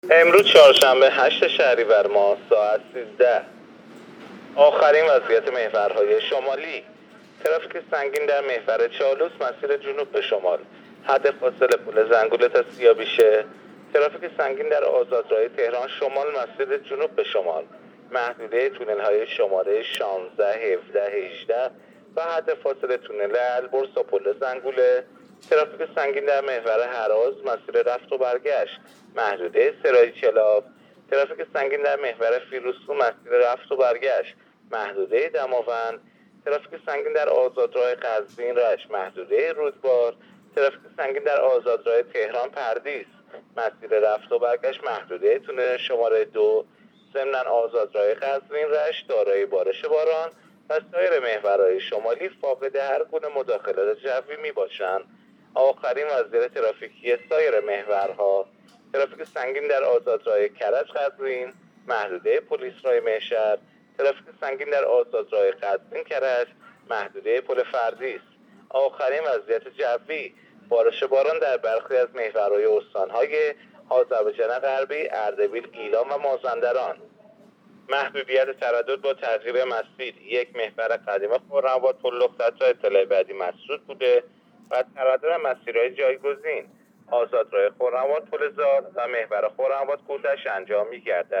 امروز چهارشنبه 8 شهریور ماه ساعت 13. آخرین وضعیت محورهای شمالی. ترافیک سنگین در محور چالوس مسیر جنوب به شمال، حد فاصله پل زنگوله تا سیابیشه. ترافیک سنگین در آزادراه تهران شمال مسیر جنوب به شمال، محدوده تونل های شماره 16، 17، 18 و حد فاصله تونل البرز تا پل زنگوله. ترافیک سنگین در محور هراز مسیر رفت و برگشت، محدوده سرای چلاف. ترافیک سنگین در محور فیروزکوه مسیر رفت و برگشت، محدوده دماوند. ترافیک سنگین در آزادراه قزوین رشت، محدوده رودبار. ترافیک سنگین در آزادراه تهران پردیس، مسیر رفت و برگشت، محدوده تونل شماره 2. ضمن آزادراه قزوین رشت دارای بارش باران و سایر محورهای شمالی فاقد هر گونه مداخلات جوی می باشند. آخرین وضعیت ترافیکی سایر محورها. ترافیک سنگین در آزادراه کرج قزوین، محدوده پلیس رای مهشهر. ترافیک سنگین در آزادراه قزوین کرج، محدوده پل فردیس. آخرین وضعیت جوی. بارش باران در برخی از محورهای استانهای آذربایجان غربی، اردبیل، گیلان و مازندران. محدودیت تردد با تغییر مسیر. یک محور قدیم خرم‌آباد پل لخت تا اطلاع بعدی مسدود بوده و تردد مسیرهای جایگزین آزادراه خرم‌آباد پل زار و محور خرم‌آباد کودش انجام می‌گردد.